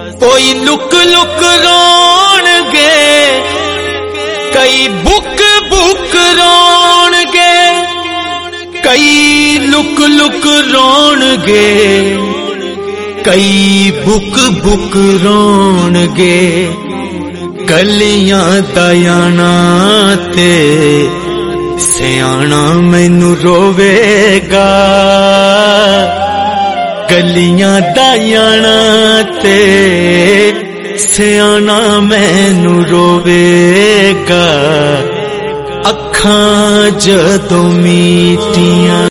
कोई look look रोणगे, कई book book रोणगे, कई लुक लुक रोणगे, कई बुक बुक रोणगे। गलियां दयाना ते सियाना मैनू रोवेगा, गलियां दयाना ते सियाना मैनू रोवेगा। अखां जदों मीटियां